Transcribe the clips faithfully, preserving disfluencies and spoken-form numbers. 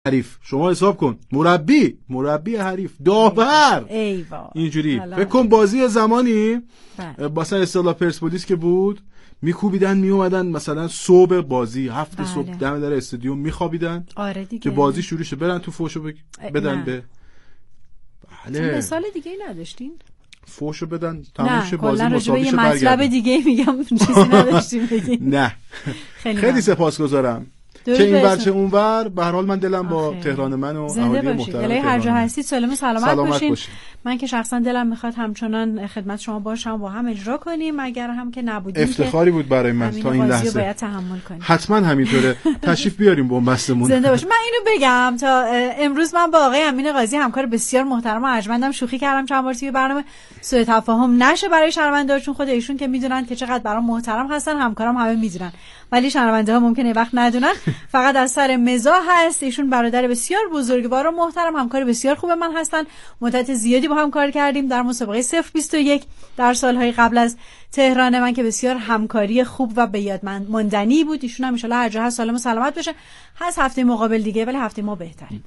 حریف. شما حساب کن مربی مربی حریف داور ایوا اینجوری. فکر کن بازی زمانی مثلا اصطلاح پرسپولیس که بود میکوبیدن میومدن مثلا صبح بازی هفت بله. صبح دم در استادیوم میخوابیدن آره دیگه. که بازی شروع شه برن تو فوشو ب... بدن نه. به بله مثال دیگه ای نداشتین فوشو بدن تموم شه بازی مسابقه مطلب دیگه میگم چیزی نداشتیم بگین. نه خیلی, خیلی سپاسگزارم که این ور چه اون ور. به هر حال من دلم با آخه. تهران من و اهالی محترم تهران هر جا هستید سالم سلامت, سلامت باشین. باشین. من که شخصا دلم میخواد همچنان خدمت شما باشم با هم اجرا کنیم، اگر هم که نبودیم افتخاری بود برای من تا این لحظه باید تحمل کنیم. حتما همینطوره. تشریف بیاریم بنبستمون. زنده باشین. من اینو بگم تا امروز من با آقای امین قاضی همکار بسیار محترم و ارجمندم شوخی کردم چند بار توی برنامه، سوء تفاهم نشه برای شنونده‌ها، چون خود ایشون که میدونن که چقدر برام محترم هستن، همکارام همه میدونن، ولی شنونده ها ممکنه وقت ندونن. فقط از سر مزاح هست. ایشون برادر بسیار بزرگوار و محترم، همکار بسیار خوب من هستن. مدت زیادی با هم کار کردیم در مسابقه صفر بیست و یک در سالهای قبل از تهران من که بسیار همکاری خوب و به یاد ماندنی بود. ایشون هم ان شاءالله هر جا هست سالم و سلامت بشه. هست هفته مقابل دیگه، ولی هفته ما بهترین.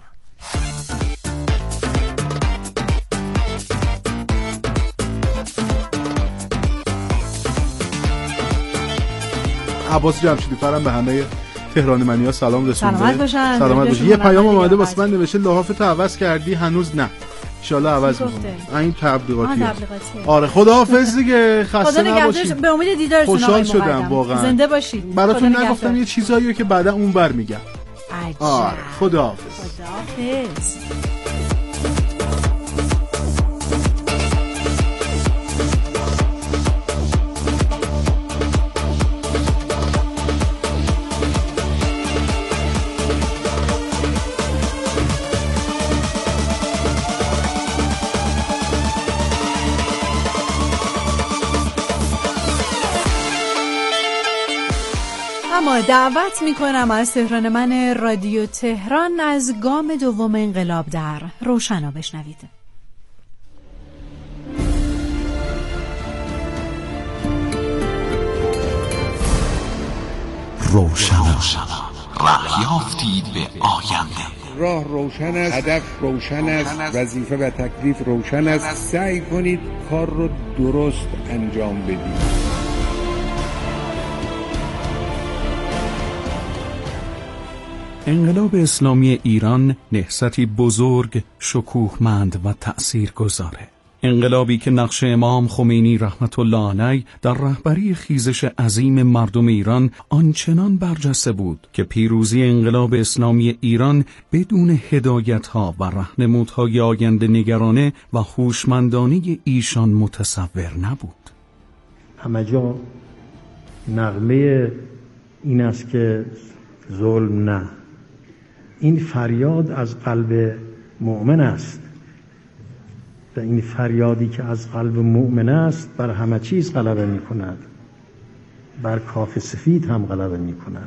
عباس جمشیدی فرم به همه تهران منیا سلام رسونده. سلامت باشن. سلامت باشن. یه پیام اومده واسه من نوشته لحافتو عوض کردی هنوز نه. ان شاء الله عوض می‌کنم. این تبلیغاتیه. آره خداحافظ دیگه. خسته نباشید. به امید دیدارتون. خوشحال شدم واقعا. زنده باشید. براتون نگفتم یه چیزاییه که بعدا اونور میگم. آره خداحافظ. خداحافظ. اما دعوت میکنم از تهران من رادیو تهران از گام دوم انقلاب در روشنا بشنوید. روشنا راه یافتید به آینده. راه روشن است، هدف روشن است، وظیفه و تکلیف روشن است. سعی کنید کار رو درست انجام بدید. انقلاب اسلامی ایران نهضتی بزرگ، شکوهمند و تأثیرگذاره. انقلابی که نقش امام خمینی رحمت الله علیه در رهبری خیزش عظیم مردم ایران آنچنان برجسته بود که پیروزی انقلاب اسلامی ایران بدون هدایت‌ها و راهنمودهای آینده نگرانه و هوشمندانه ایشان متصور نبود. همه جا نغمه این است که ظلم نه. این فریاد از قلب مؤمن است و این فریادی که از قلب مؤمن است بر همه چیز غلبه می کند، بر کاف سفید هم غلبه می کند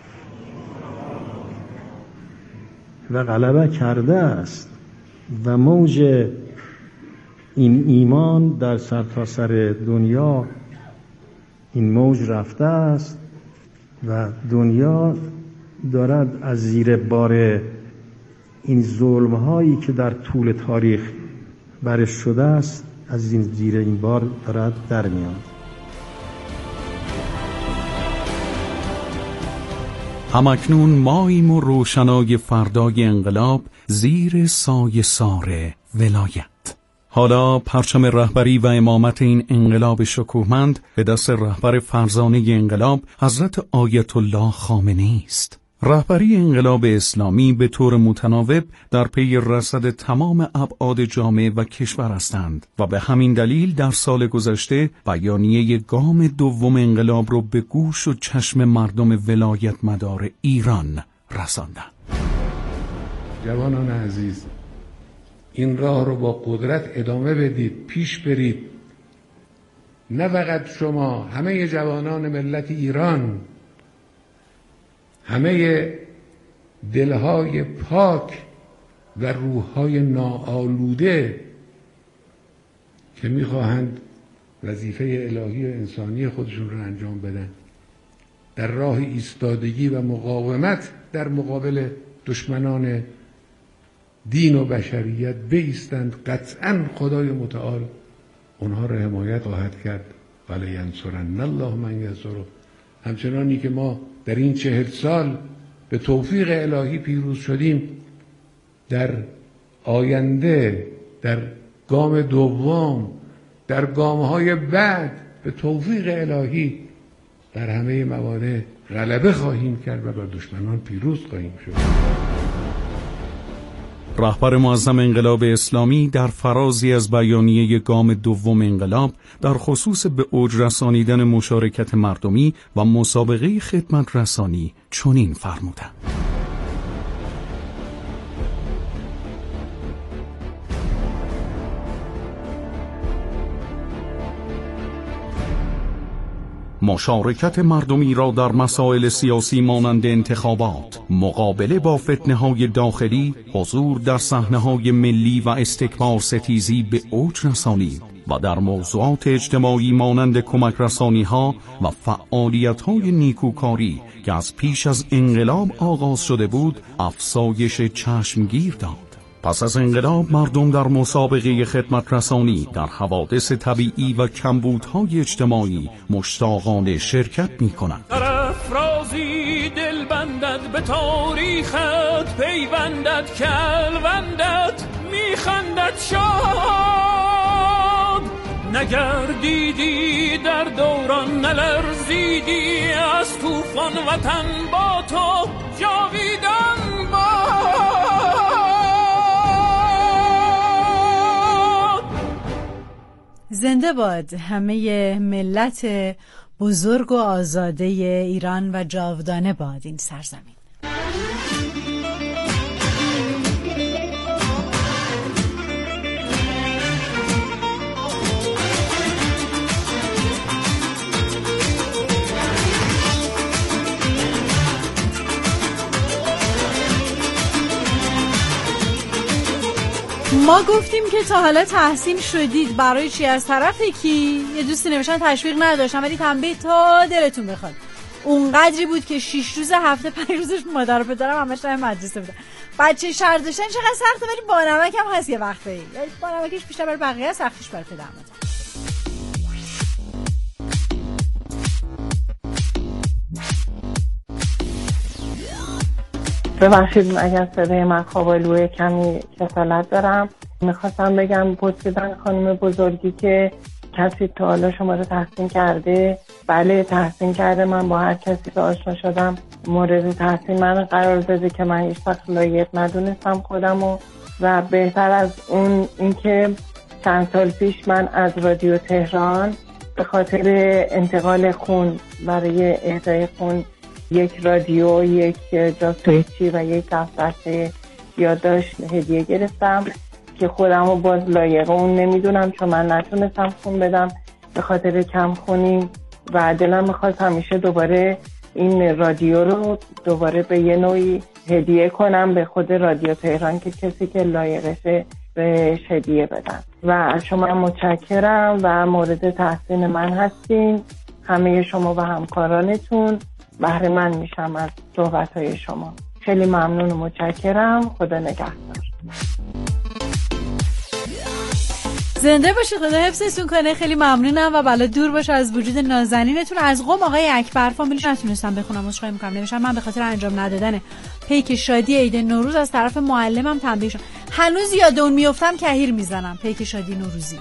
و غلبه کرده است و موج این ایمان در سرتاسر دنیا این موج رفته است و دنیا دارد از زیر بار این ظلم هایی که در طول تاریخ برش شده است از این زیر این بار دارد در میاد. همکنون ماییم و روشنای فردای انقلاب زیر سایه سار ولایت. حالا پرچم رهبری و امامت این انقلاب شکوهمند به دست رهبر فرزانه انقلاب حضرت آیت الله خامنه‌ای است. رهبری انقلاب اسلامی به طور متناوب در پی رصد تمام ابعاد جامعه و کشور هستند و به همین دلیل در سال گذشته بیانیه گام دوم انقلاب را به گوش و چشم مردم ولایت مدار ایران رساندند. جوانان عزیز، این راه رو با قدرت ادامه بدید، پیش برید. نه فقط شما، همه جوانان ملت ایران، همه دلهای پاک و روحهای ناآلوده که میخواهند وظیفه الهی و انسانی خودشون رو انجام بدن، در راه ایستادگی و مقاومت در مقابل دشمنان دین و بشریت بایستند، قطعا خدای متعال اونها را حمایت خواهد کرد. ولی ینصرن الله من ینصره. همچنانی که ما در این چهل سال به توفیق الهی پیروز شدیم، در آینده در گام دوم، در گام‌های بعد به توفیق الهی در همه موانع غلبه خواهیم کرد و بر دشمنان پیروز خواهیم شد. رهبر معظم انقلاب اسلامی در فرازی از بیانیه گام دوم انقلاب در خصوص به اوج رسانیدن مشارکت مردمی و مسابقه خدمت رسانی چنین فرمودند: مشارکت مردمی را در مسائل سیاسی مانند انتخابات، مقابله با فتنه‌های داخلی، حضور در صحنه‌های ملی و استکبار ستیزی به اوج رسانید و در موضوعات اجتماعی مانند کمک رسانی‌ها و فعالیت‌های نیکوکاری که از پیش از انقلاب آغاز شده بود، افزایش چشمگیر داد. پس از انقلاب مردم در مسابقه خدمت رسانی در حوادث طبیعی و کمبودهای اجتماعی مشتاقانه شرکت می کنند. افرازی دل بندد به تاریخت، پیوندد کلوندد میخندد شاد. نگردیدی در دوران، نلرزیدی از طوفان، وطن با تو جاویدان باد. زنده باد همه ملت بزرگ و آزاده ایران و جاودانه باد این سرزمین. ما گفتیم که تا حالا تحسین شدید، برای چی، از طرف کی؟ یه دوستی نوشتن تشویق نداشتم ولی تنبیه تا دلتون بخواد. اونقدری بود که شش روز هفته پنج روزش مادر و پدرم همش راه مدرسه بودن. بچه شهر داشتن چقدر سخته، ولی با نمک هم هست یه وقته. یعنی با نمکش بیشتر برای بقیه، سختیش برای پدرم. ببخشید اگر صدای من خوابالوه، کمی کسالت دارم. میخواستم بگم پرسیدن خانم بزرگی که کسی تا حالا شما رو تحسین کرده؟ بله تحسین کرده. من با هر کسی که آشنا شدم مورد تحسین من قرار داده که من هیچ وقت لایق ندونستم خودمو. و بهتر از اون اینکه چند سال پیش من از رادیو تهران به خاطر انتقال خون، برای اهدای خون، یک رادیو، یک جاسویچی و یک دفترچه یادداشت هدیه گرفتم که خودم رو باز لایق اون نمیدونم، چون من نتونستم خون بدم به خاطر کم خونی و دلم میخواست همیشه دوباره این رادیو رو دوباره به یه نوعی هدیه کنم به خود رادیو تهران که کسی که لایقشه به هدیه بدم. و از شما متشکرم و مورد تحسین من هستین. همه شما و همکارانتون بهره مند میشم از صحبت‌های شما. خیلی ممنون و متشکرم. خدا نگهدار. زنده باشید، خدا حفظتون کنه. خیلی ممنونم و بالا دور باشه از وجود نازنینتون. از قم آقای اکبر فامیلش نتونستم بخونم، عذرخواهی می‌کنم. نوشتم من به خاطر انجام ندادن پیک شادی عید نوروز از طرف معلمم تنبیه شدم. هنوز یاد اون میافتم کهیر میزنم. پیک شادی نوروزی.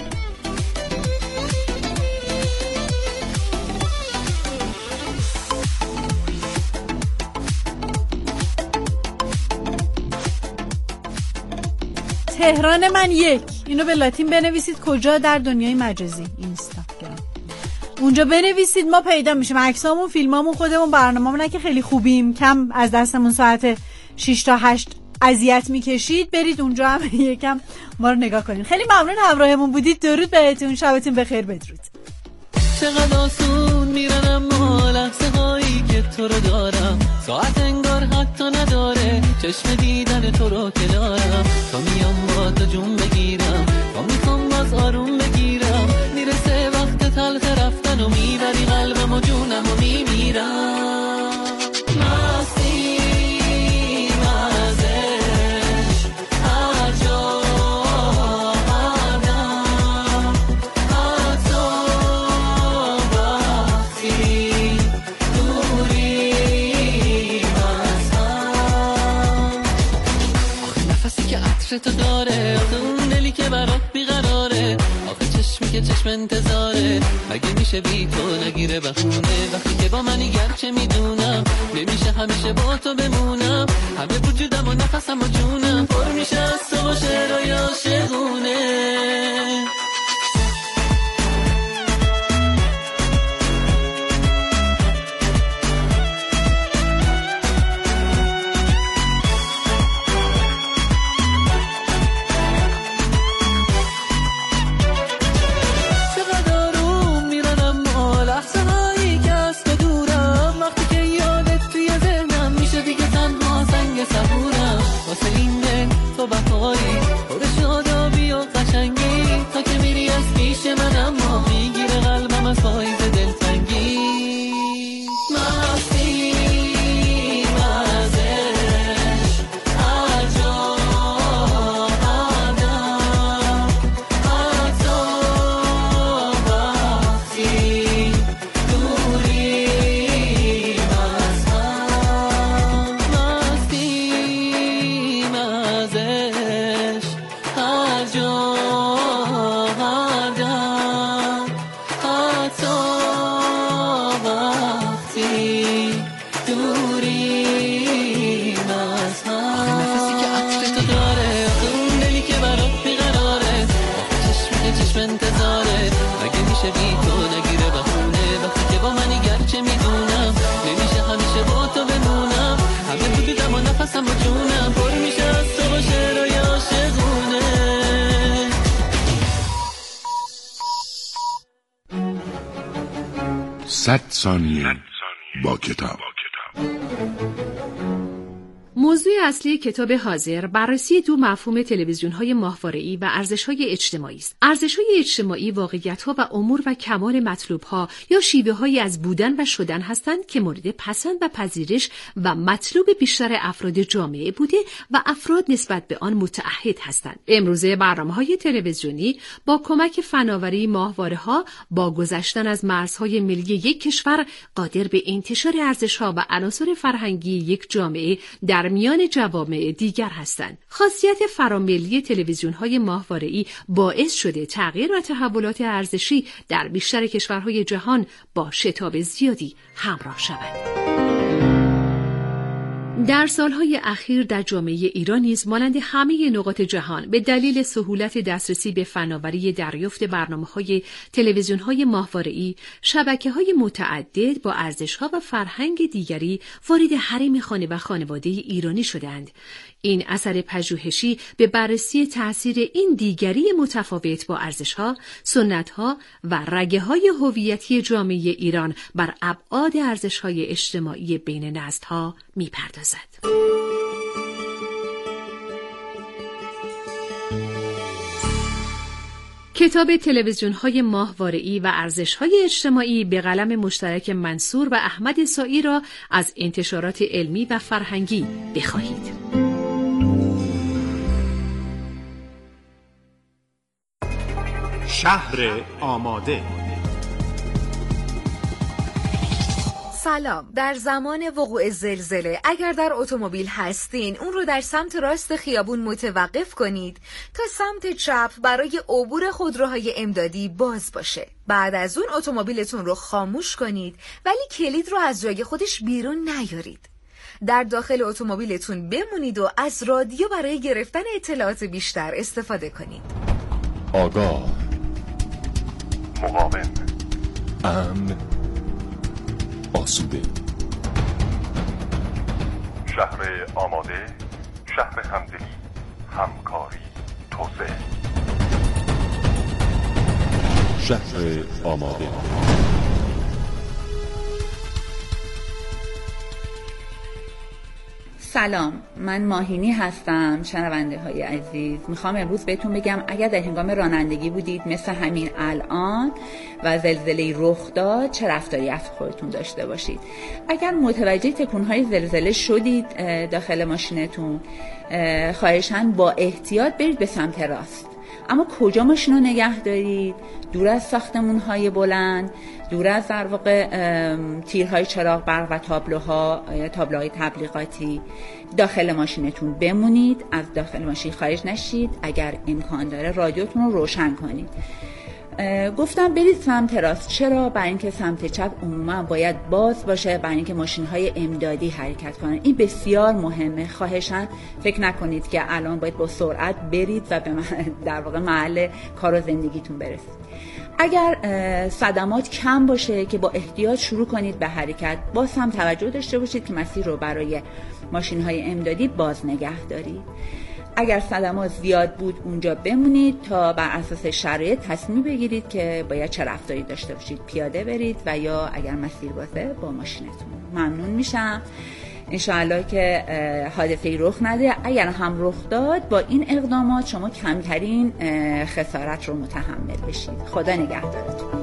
تهران من یک، اینو به لاتین بنویسید. کجا؟ در دنیای مجازی، اینستاگرام. اونجا بنویسید ما پیدا میشیم. عکسامون، فیلمامون، خودمون، برنامه‌مون که خیلی خوبیم، کم از دستمون ساعت شش تا هشت اذیت میکشید، برید اونجا هم یکم ما رو نگاه کنید. خیلی ممنون همراهمون بودید. درود بهتون، شبتون بخیر، بدرود. چقدر آسون میرن اما لحظه هایی که تو رو دارم، ساعت انگار حتی نداره، چشم دیدن تو رو که دارم. تا میام با تو جون بگیرم، تا میخوام باز آروم بگیرم، میرسه وقت تلخ رفتن و میبری قلبم و جونم و میمیرم. مستی مستی عطر تو داره، آخه اون دلی که برات بیقراره، آخه چشمی که چشم انتظاره، مگه میشه بی تو نگیره بخونه، وقتی که با منی گرچه میدونم نمیشه همیشه با تو بمونم، همه وجودم و نفسم و جونم پر میشه از تو و شعرهای عاشقونه. صد ثانیه با کتاب. موضوع اصلی کتاب حاضر بررسی دو مفهوم تلویزیون‌های ماهواره‌ای و ارزش‌های اجتماعی است. ارزش‌های اجتماعی واقعیت‌ها و امور و کمال مطلوب‌ها یا شیوه‌هایی از بودن و شدن هستند که مورد پسند و پذیرش و مطلوب بیشتر افراد جامعه بوده و افراد نسبت به آن متعهد هستند. امروزه برنامه‌های تلویزیونی با کمک فناوری ماهواره‌ها با گذشتن از مرزهای ملی یک کشور قادر به انتشار ارزش‌ها و عناصر فرهنگی یک جامعه در میان جوامع دیگر هستند. خاصیت فراملی تلویزیون‌های ماهواره‌ای باعث شده تغییر و تحولات ارزشی در بیشتر کشورهای جهان با شتاب زیادی همراه شود. در سالهای اخیر در جامعه ایران نیز مانند همه نقاط جهان به دلیل سهولت دسترسی به فناوری دریافت برنامه‌های تلویزیون‌های ماهواره‌ای، شبکه‌های متعدد با ارزش‌ها و فرهنگ دیگری وارد حریم خانه و خانواده ایرانی شدند. این اثر پژوهشی به بررسی تأثیر این دیگری متفاوت با ارزش‌ها، سنت‌ها و رگه‌های هویتی جامعه ایران بر ابعاد ارزش‌های اجتماعی بین نسل‌ها می‌پردازد. کتاب تلویزیون‌های ماهواره‌ای و ارزش‌های اجتماعی به قلم مشترک منصور و احمد سائی را از انتشارات علمی و فرهنگی بخواهید. شهر آماده. سلام. در زمان وقوع زلزله اگر در اتومبیل هستین اون رو در سمت راست خیابون متوقف کنید تا سمت چپ برای عبور خودروهای امدادی باز باشه. بعد از اون اتومبیلتون رو خاموش کنید ولی کلید رو از جای خودش بیرون نیارید. در داخل اتومبیلتون بمونید و از رادیو برای گرفتن اطلاعات بیشتر استفاده کنید. آگاه، مقاوم، امن، آسوده. شهر آماده، شهر همدلی، همکاری، توسعه. شهر آماده. سلام، من ماهینی هستم. شنونده های عزیز، میخوام امروز بهتون بگم اگر در هنگام رانندگی بودید مثل همین الان و زلزله رخ داد چه رفتاری از خودتون داشته باشید. اگر متوجه تکونهای زلزله شدید داخل ماشینتون، خواهشاً با احتیاط برید به سمت راست. اما کجا ماشین رو نگه دارید؟ دور از ساختمون های بلند، دور از در واقع تیرهای چراغ برق و تابلوها تابلوهای تبلیغاتی داخل ماشینتون بمونید، از داخل ماشین خارج نشید. اگر امکان داره رادیوتون رو روشن کنید. گفتم برید سمت راست. چرا؟ برای اینکه سمت چپ عموما باید باز باشه، برای اینکه ماشین‌های امدادی حرکت کنن. این بسیار مهمه. خواهشاً فکر نکنید که الان باید با سرعت برید و به در واقع محل کار و زندگیتون برسید. اگر صدمات کم باشه که با احتیاط شروع کنید به حرکت، باز هم توجه داشته باشید که مسیر رو برای ماشین‌های امدادی باز نگه دارید. اگر صدمات زیاد بود اونجا بمونید تا بر اساس شرایط تصمیم بگیرید که باید چه رفتاری داشته باشید، پیاده برید و یا اگر مسیر بازه با ماشینتون. ممنون میشم انشاءالله که حادثه‌ای رخ نده. اگر هم رخ داد با این اقدامات شما کمترین خسارت رو متحمل بشید. خدا نگهدارتون.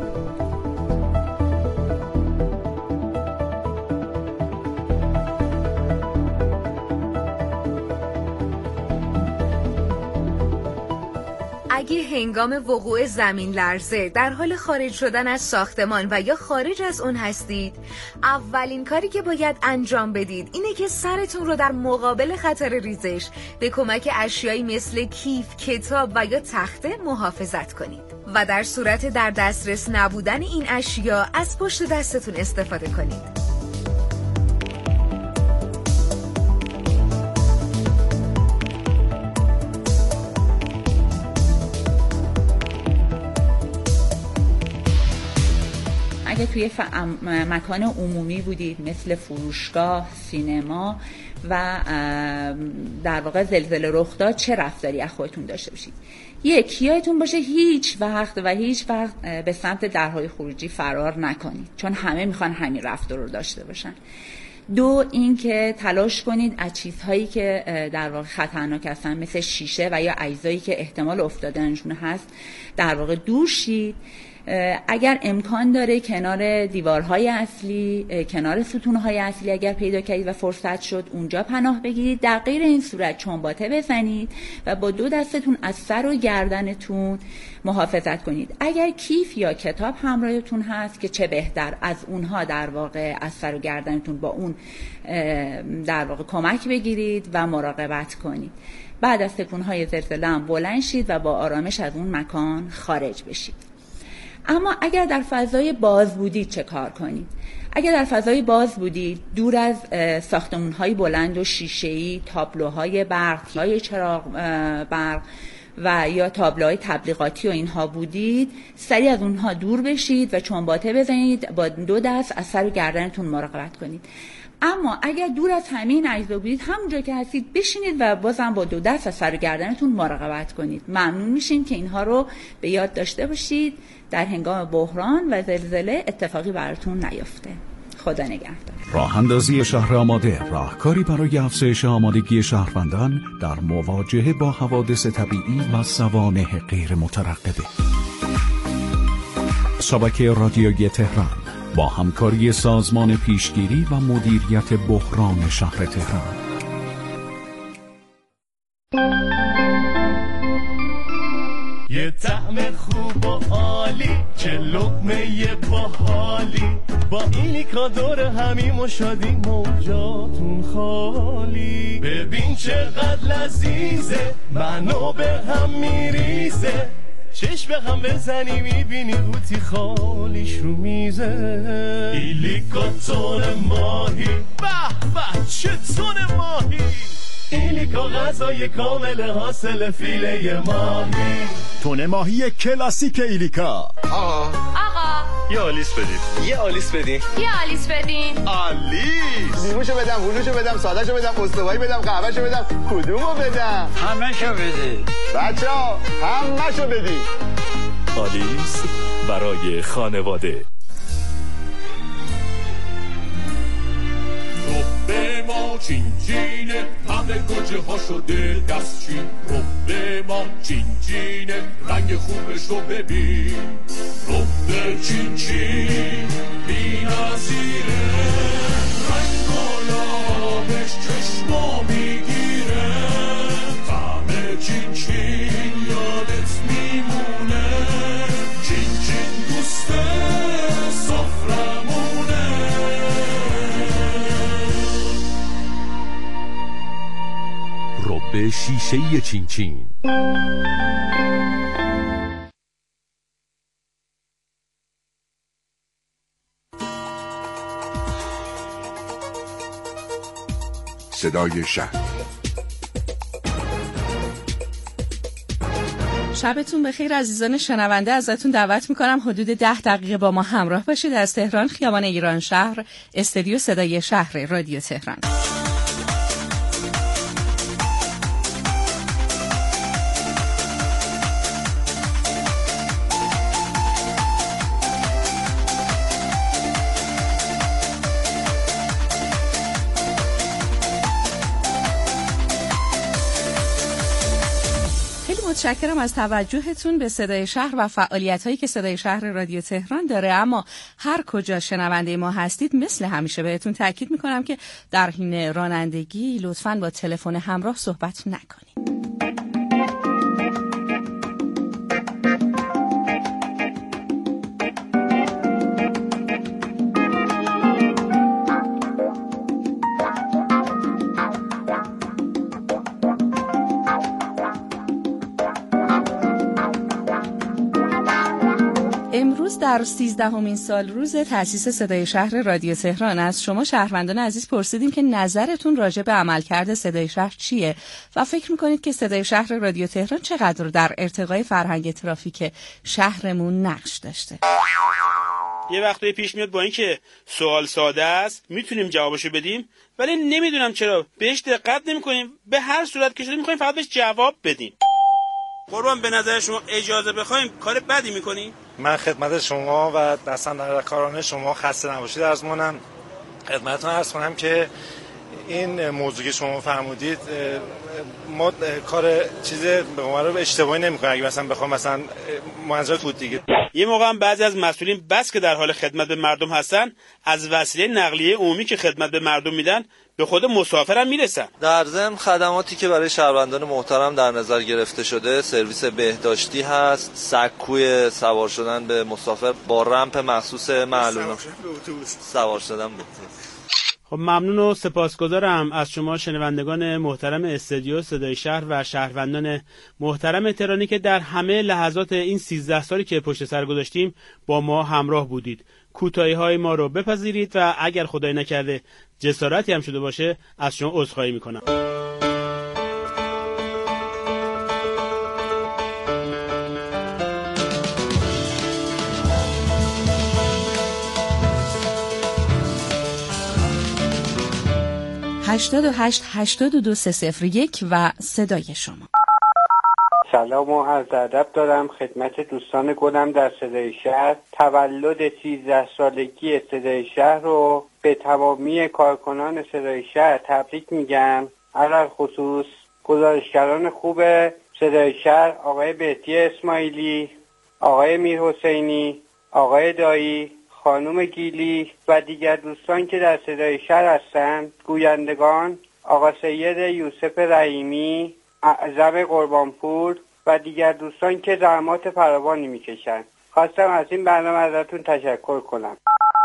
اگه هنگام وقوع زمین لرزه در حال خارج شدن از ساختمان و یا خارج از اون هستید، اولین کاری که باید انجام بدید اینه که سرتون رو در مقابل خطر ریزش به کمک اشیایی مثل کیف، کتاب و یا تخته محافظت کنید و در صورت در دسترس نبودن این اشیا از پشت دستتون استفاده کنید. اگه توی ف... مکان عمومی بودید مثل فروشگاه، سینما و در واقع زلزله رخ داد، چه رفتاری از خودتون داشته باشید؟ یک، یادتون باشه هیچ وقت و هیچ وقت به سمت درهای خروجی فرار نکنید، چون همه میخوان همین رفتار رو داشته باشن. دو، این که تلاش کنید از چیزهایی که در واقع خطرناک هستن مثل شیشه و یا اجزایی که احتمال افتادنشون هست در واقع دور شید. اگر امکان داره کنار دیوارهای اصلی، کنار ستونهای اصلی اگر پیدا کردید و فرصت شد اونجا پناه بگیرید. در غیر این صورت چنباته بزنید و با دو دستتون از سر و گردنتون محافظت کنید. اگر کیف یا کتاب همراهتون هست که چه بهتر، از اونها در واقع از سر و گردنتون با اون در واقع کمک بگیرید و مراقبت کنید. بعد از تکونهای زلزله هم بلند شید و با آرامش از اون مکان خارج بشید. اما اگر در فضای باز بودید چه کار کنید؟ اگر در فضای باز بودید، دور از ساختمان‌های بلند و شیشه‌ای، تابلوهای برق، های چراغ برق و یا تابلوهای تبلیغاتی و اینها بودید، سریع از اونها دور بشید و چنباته بزنید، با دو دست از سر و گردنتون مراقبت کنید. اما اگر دور از همین اجزا بودید، همونجا که هستید بشینید و بازم با دو دست از سر و گردنتون مراقبت کنید. ممنون میشیم که اینها رو به یاد داشته باشید در هنگام بحران و زلزله اتفاقی براتون نیفته. خدا نگهدار. راه اندازی شهر آماده، راهکاری برای افزایش آمادگی شهروندان در مواجهه با حوادث طبیعی و سوانح غیر مترقبه. شبکه رادیویی تهران با همکاری سازمان پیشگیری و مدیریت بحران شهر تهران. یه طعم خوب و عالی، چه لقمه باحالی، با ایلیکا دور همیم و شادی موجاتون خالی. ببین چقدر لذیذه، منو به هم میریزه، چشم به هم بزنی میبینی قوطی خالیش رو میزه. ایلیکا تون ماهی، به به چه تون ماهی، ایلیکا غذای کامل حاصل فیله ماهی. تون ماهی کلاسیک ایلیکا. آقا آقا یه آلیس بدید، یه آلیس بدین، یه آلیس بدین. آلیس. لیموشو بدم، هلوشو بدم، سادهشو بدم، استوایی بدم، قهوهشو بدم، کدومو بدم؟ همه‌شو بدید بچه‌ها، همه‌شو بدید. آلیس برای خانواده. ربه ما چین چینه، همه گوجه ها شده دستچین. ربه ما چین چینه، رنگ خوبش رو ببین. ربه چین چین بی نظیره، رنگ و لابش چشما میگیره. طعم چین چین یادت میمونه، چین چین دوسته رب شیشه‌ای چین چین. صدای شهر. شبتون بخیر عزیزان شنونده. ازتون دعوت میکنم حدود ده دقیقه با ما همراه باشید. از تهران خیابان ایران شهر، استودیو صدای شهر رادیو تهران. متشکرم از توجهتون به صدای شهر و فعالیت‌هایی که صدای شهر رادیو تهران داره. اما هر کجا شنونده ما هستید مثل همیشه بهتون تاکید میکنم که در حین رانندگی لطفاً با تلفن همراه صحبت نکنید. در سیزدهمین سال روز تأسیس صدای شهر رادیو تهران از شما شهروندان عزیز پرسیدیم که نظرتون راجع به عملکرد صدای شهر چیه و فکر میکنید که صدای شهر رادیو تهران چقدر در ارتقای فرهنگ ترافیک شهرمون نقش داشته. یه وقتی پیش میاد با اینکه سوال ساده است میتونیم جوابشو بدیم، ولی نمیدونم چرا بهش دقت نمیکنیم. به هر صورت که شده میخوایم فقط بهش جواب بدیم. قربان به نظر شما اجازه بخوایم کار بدی میکنیم؟ من خدمت شما و دستاندرکاران شما خسته نباشید عرض کنم. خدمتتون عرض کنم که این موضوعی که شما فرمودید ما کار چیز به قول رو اشتباهی نمی‌کنیم. اگه مثلا بخوام مثلا منظورت بود دیگه. یه موقع هم بعضی از مسئولین بس که در حال خدمت به مردم هستن از وسیله نقلیه عمومی که خدمت به مردم میدن به خود مسافرم میرسن. در ضمن خدماتی که برای شهروندان محترم در نظر گرفته شده سرویس بهداشتی هست، سکوی سوار شدن به مسافر با رمپ مخصوص معلومه سوار شدن بود. خب ممنون و سپاسگزارم از شما شنوندگان محترم استودیو صدای شهر و شهروندان محترم تهرانی که در همه لحظات این سیزده سالی که پشت سر گذاشتیم با ما همراه بودید. کوتاهی‌های ما رو بپذیرید و اگر خدای نکرده جسارتی هم شده باشه از شما عذرخواهی میکنم. هشتاد و هشت هشتاد و دو سه صفر یک و صدای شما. سلام و عرض ادب دارم خدمت دوستان گلم در صدای شهر. تولد سیزده سالگی صدای شهر رو به تمامی کارکنان صدای شهر تبریک میگم. علل خصوص گزارشگران خوب صدای شهر آقای بهتی اسماعیلی، آقای میر حسینی، آقای دایی، خانم گیلی و دیگر دوستان که در صدای شهر هستند، گویندگان آقا سید یوسف رحیمی، اعظم قربانپور و دیگر دوستان که زحمات فراوانی میکشند. خواستم از این برنامه ازتون تشکر کنم.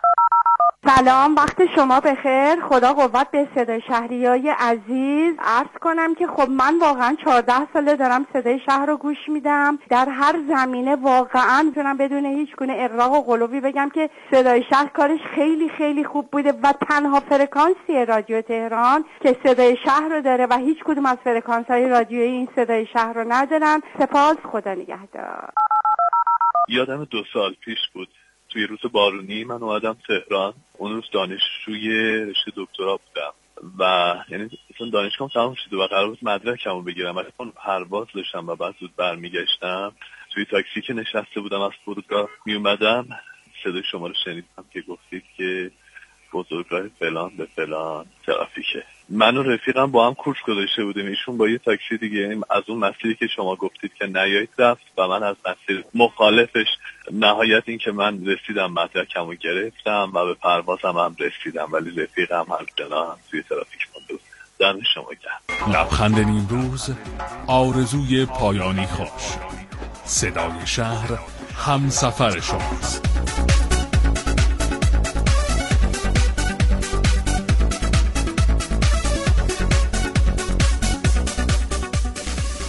سلام، وقت شما بخیر. خدا قوت به صدای شهریای عزیز. عرض کنم که خب من واقعا چهارده ساله دارم صدای شهر رو گوش میدم. در هر زمینه واقعا میتونم بدون هیچ گونه اغراق و غلوی بگم که صدای شهر کارش خیلی خیلی خوب بوده و تنها فرکانسی رادیو تهران که صدای شهر رو داره و هیچ کدوم از فرکانس‌های رادیویی این صدای شهر رو ندارن. سپاس، خدا نگهدار. یادم دو سال پیش بود توی روز بارونی من اومدم تهران. اون روز دانشجوی رشته دکترا بودم و یعنی اصلا دانشگاهم تمام شده و قرار بود مدرکمو بگیرم، ولی اون پرواز داشتم و بعد زود برمیگشتم. توی تاکسی که نشسته بودم از فرودگاه می اومدم صدای شما رو شنیدم که گفتید که بزرگراه فلان به فلان ترافیکه. من و رفیقم با هم کورس گذاشته بودیم، ایشون با یه تاکسی دیگه، یعنی از اون مسیری که شما گفتید که نیایید رفت و من از مسیر مخالفش. نهایت این که من رسیدم مدرکمو گرفتم و به پروازم هم رسیدم، ولی رفیقم همچنان توی ترافیک مونده بود. دم شما گرم. لبخند نیمروز، آرزوی پایانی خوش. صدای شهر همسفر شماست.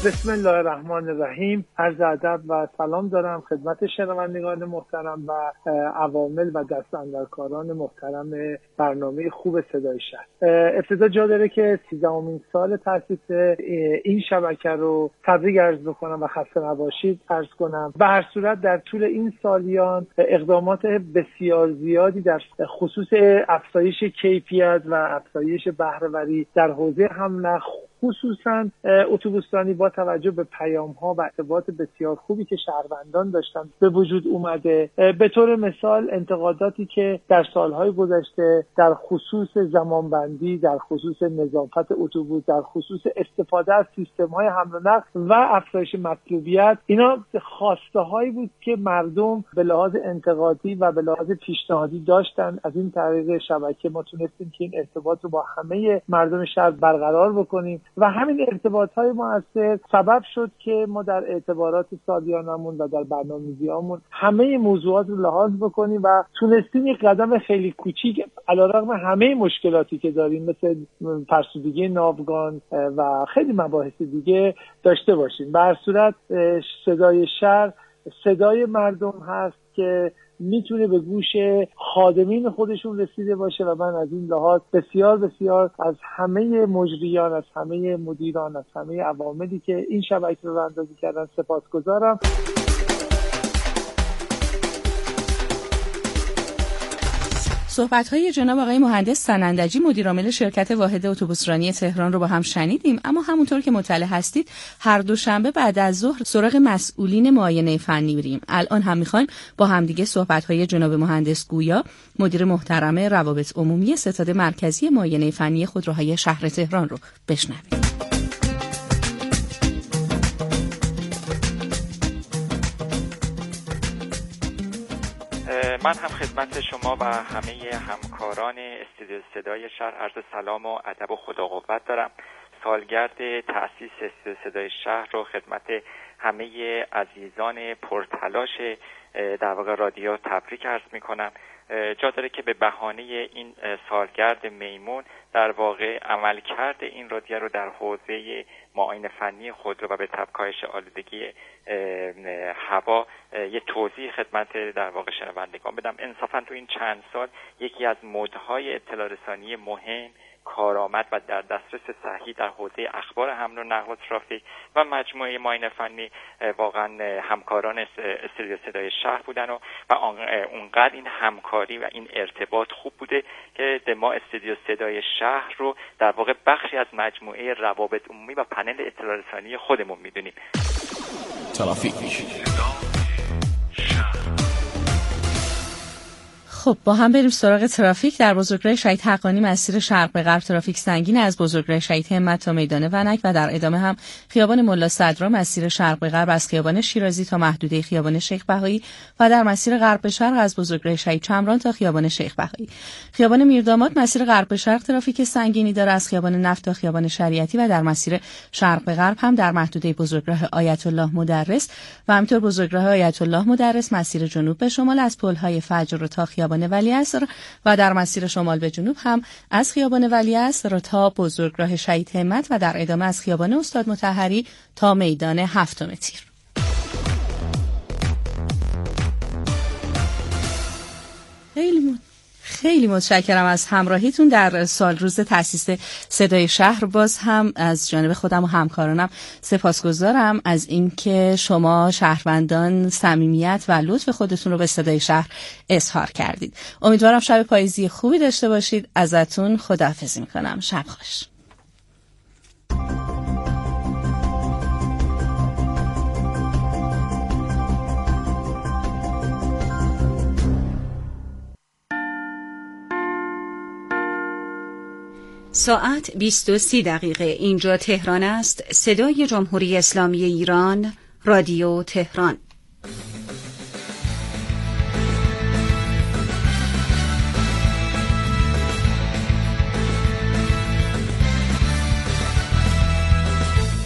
بسم الله الرحمن الرحیم. عرض ادب و سلام دارم خدمت شنوندگان محترم و عوامل و دستاندرکاران محترم برنامه خوب صدای شهر. ابتدا جا داره که سیزدهمین سال تأسیس این شبکه رو تبریک عرض بکنم و خسته نباشید عرض کنم. به هر صورت در طول این سالیان اقدامات بسیار زیادی در خصوص افزایش کیفیت و افزایش بهره‌وری در حوزه حمل خصوصا اتوبوسرانی با توجه به پیام‌ها و ارتباط بسیار خوبی که شهروندان داشتن به وجود اومده. به طور مثال انتقاداتی که در سالهای گذشته در خصوص زمانبندی، در خصوص نظافت اتوبوس، در خصوص استفاده از سیستم‌های حمل و نقل و افزایش مطلوبیت، اینا خواسته‌هایی بود که مردم به لحاظ انتقادی و به لحاظ پیشنهادی داشتن. از این طریق شبکه ما تونستیم که این ارتباط رو با همه مردم شهر برقرار بکنیم و همین ارتباط‌های مؤثر سبب شد که ما در اعتبارات سالیانمون و در برنامه‌ریزیامون همه موضوعات رو لحاظ بکنیم و تونستیم یک قدم خیلی کوچیک علیرغم همه مشکلاتی که داریم مثل فرسودگی ناوگان و خیلی مباحث دیگه داشته باشیم. به هر صورت صدای شهر صدای مردم هست که میتونه به گوش خادمین خودشون رسیده باشه و من از این لحاظ بسیار بسیار از همه مجریان، از همه مدیران، از همه عواملی که این شبکه رو راه‌اندازی کردن سپاسگزارم. صحبت‌های جناب آقای مهندس سنندجی مدیر عامل شرکت واحد اتوبوسرانی تهران رو با هم شنیدیم، اما همونطور که مطلع هستید هر دوشنبه بعد از ظهر سراغ مسئولین معاینه فنی میریم. الان هم می‌خوایم با همدیگه صحبت‌های جناب مهندس گویا مدیر محترم روابط عمومی ستاد مرکزی معاینه فنی خودروهای شهر تهران رو بشنویم. من هم خدمت شما و همه همکاران استودیو صدای شهر عرض سلام و ادب و خدا قوت دارم. سالگرد تأسیس استودیو صدای شهر رو خدمت همه عزیزان پرتلاش در واقع رادیو تبریک عرض میکنم. جا داره که به بهانه این سالگرد میمون در واقع عملکرد این رادیو رو در حوزه معاینه فنی خودرو و به تبع کاهش آلودگی هوا یه توضیح خدمت در واقع شنوندگان بدم. انصافا تو این چند سال یکی از مدهای اطلاع رسانی مهم، کارآمد و در دسترس صحیح در حوزه اخبار حمل و نقل و ترافیک و مجموعه معاینه فنی واقعا همکاران استودیو صدای شهر بودن و و اونقدر این همکاری و این ارتباط خوب بوده که ما استودیو صدای شهر رو در واقع بخشی از مجموعه روابط عمومی و پنل اطلاع رسانی خودمون میدونیم. ترافیک. خب با هم بریم سراغ ترافیک. در بزرگراه شهید حقانی مسیر شرق به غرب ترافیک سنگین از بزرگراه شهید همت تا میدان ونک و در ادامه هم خیابان ملا صدرا مسیر شرق به غرب از خیابان شیرازی تا محدوده خیابان شیخ بهایی و در مسیر غرب به شرق از بزرگراه شهید چمران تا خیابان شیخ بهایی. خیابان میرداماد مسیر غرب به شرق ترافیک سنگینی داره از خیابان نفت تا خیابان شریعتی و در مسیر شرق به غرب هم در محدوده بزرگراه آیت الله مدرس و همینطور بزرگراه آیت الله مدرس مسیر جنوب به شمال از پل‌های فجر تا خیابان ولیعصر و در مسیر شمال به جنوب هم از خیابان ولیعصر تا بزرگراه شهید همت و در ادامه از خیابان استاد مطهری تا میدان هفتم تیر. خیلی مون. خیلی متشکرم از همراهیتون در سال روز تأسیس صدای شهر. باز هم از جانب خودم و همکارانم سپاسگزارم از اینکه شما شهروندان صمیمیت و لطف خودتون رو به صدای شهر اظهار کردید. امیدوارم شب پاییزی خوبی داشته باشید. ازتون خداحافظی میکنم. شب خوش. ساعت بیست و سی دقیقه. اینجا تهران است. صدای جمهوری اسلامی ایران، رادیو تهران.